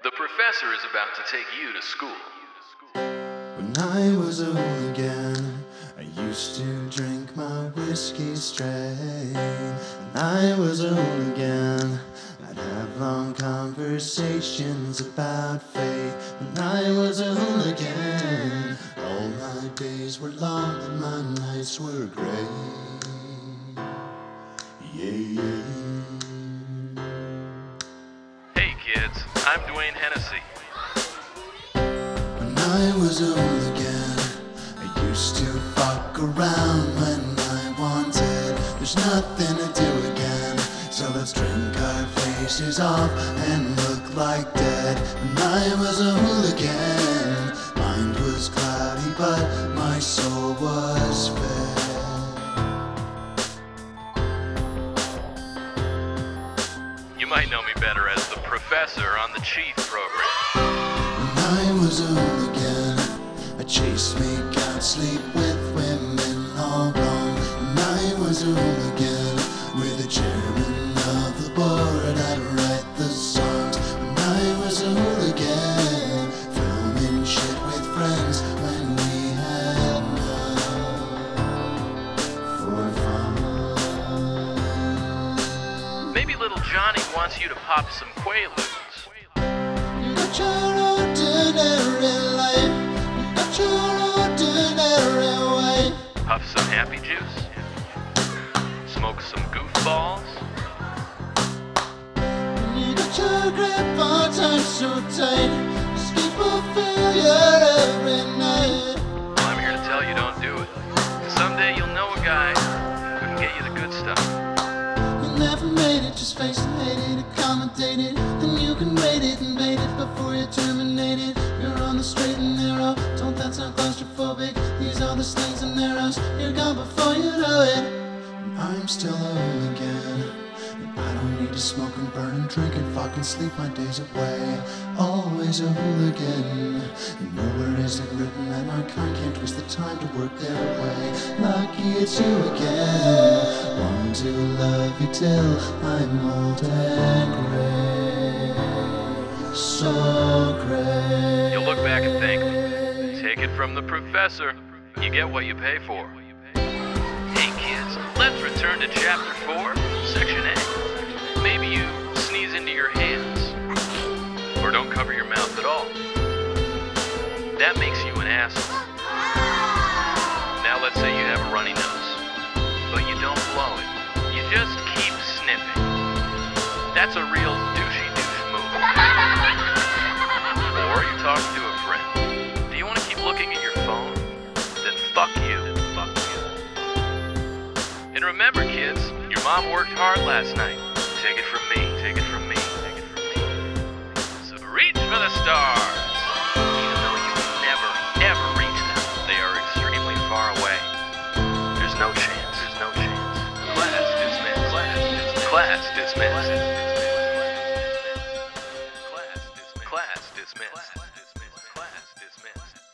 The professor is about to take you to school. When I was a hooligan, I used to drink my whiskey straight. When I was a hooligan, I'd have long conversations about fate. When I was a hooligan, all my days were long and my nights were gray. Yeah, yeah. Hey kids, I'm Dwayne Hennessy. When I was a hooligan, I used to fuck around when I wanted. There's nothing to do again, so let's drink our faces off and look like dead. When I was a hooligan, mind was cloudy but my soul was fed. You might know me better as the professor on the Chief program. When I was a hooligan, I chased, make out, sleep with women all wrong. When I was a hooligan, with the chairman of the board, I'd write the songs. When I was a hooligan, filming shit with friends when we had none for fun. Maybe little Johnny wants you to pop some Quaaludes. You got your ordinary life, you got your ordinary way. Puff some happy juice. Smoke some goofballs. You got your grip on tight so tight, just keep a failure every night. Well, I'm here to tell you don't do it. Someday you'll know a guy who can get you the good stuff. You never made it, just face it, hate it, accommodate it. Then you can rate it and bait it before you terminate it. You're on the straight and narrow, don't that sound claustrophobic? These are the slings and arrows, you're gone before you know it. I'm still a hooligan, and I don't need to smoke and burn and drink and fucking sleep my days away. Always a hooligan, and nowhere is it written that my kind can't twist the time to work their way. Lucky it's you again, one to love you till I'm old and gray, so gray. You'll look back and thank me. Take it from the professor. You get what you pay for. Hey kids, let's return to chapter 4, section A. Maybe you sneeze into your hands, or don't cover your mouth at all. That makes you an asshole. Now let's say you have a runny nose, but you don't blow it. You just keep sniffing. That's a real douchey douche move. Or you're talking to a friend. Do you want to keep looking at your phone? Then fuck you. Fuck you. And remember, kids, your mom worked hard last night. Take it from me. Take it from me. Take it from me. So reach for the stars. Even though you never, ever reach them, they are extremely far away. There's no chance. There's no chance. Class dismissed. Class dismissed. Class dismissed. Class dismissed. Class dismissed. Class dismissed.